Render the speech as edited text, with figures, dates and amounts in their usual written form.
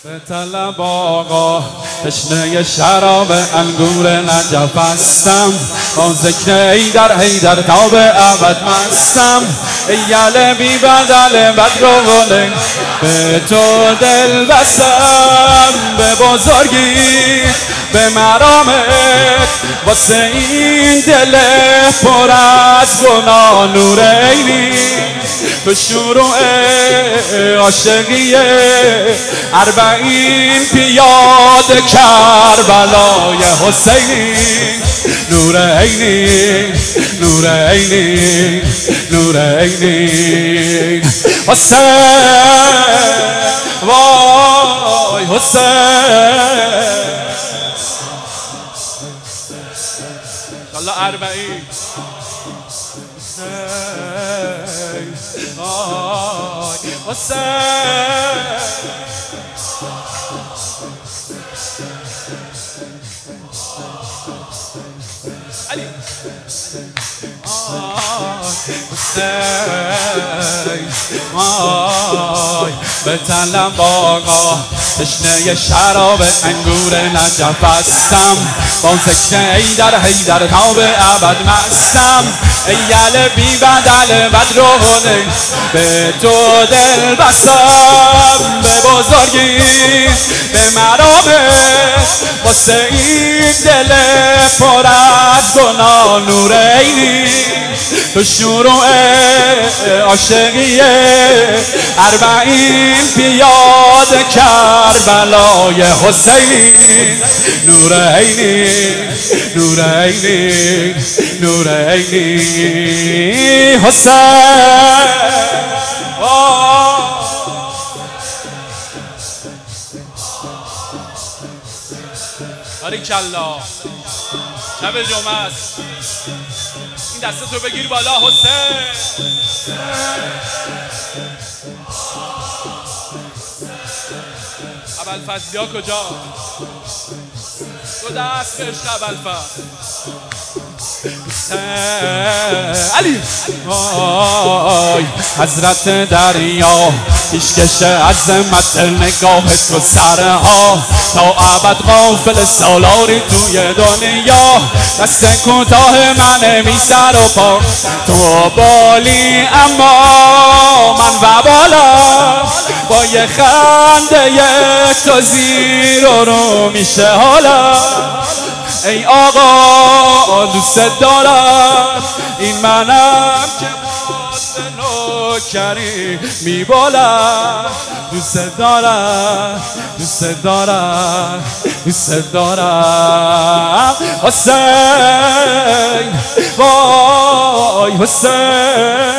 به طلب آقا تشنه شراب انگور نجف هستم، با ذکر حیدر تا به ابد مستم. ای یل بی بدل بدرونه به تو دل بستم، به بزرگی به مرامت واسه این دل پر از گناه نورینی. تو شروع عاشقی 40 پیاده کربلای حسینی. نورینی نورینی نورینی حسین وای حسین. الله 40 حسین علی حسین به طلب آقا تشنه شراب انگور نجف هستم، با ذکر حیدر تا به ابد مستم. ای یل بی بدل بدرونه به تو دل بستم، به بزرگی به مرامت واسه این دل پر از گناه نورینی. تو شروع عاشقی 40 پیاده کربلای حسینی. نورینی نورینی نورینی حسین. باریکالله. شب جمعه است، این دستت رو بگیر بالا حسین. ابوالفضلیا کجا؟ دو دست به عشق ابوالفضل. علی وای حضرت دریا پیشکش عظمت نگاه تو سرها، تا ابد غافل سالاری توی دنیا. دست کوتاه من بی سر و پا تو بالی، اما من و بالا با یه خنده تو زیر و رو میشه حالا. ای آقا دوست دارم، این منم که باز نوکری میبالم. دوست دارم دوست دارم دوست دارم حسین وای حسین.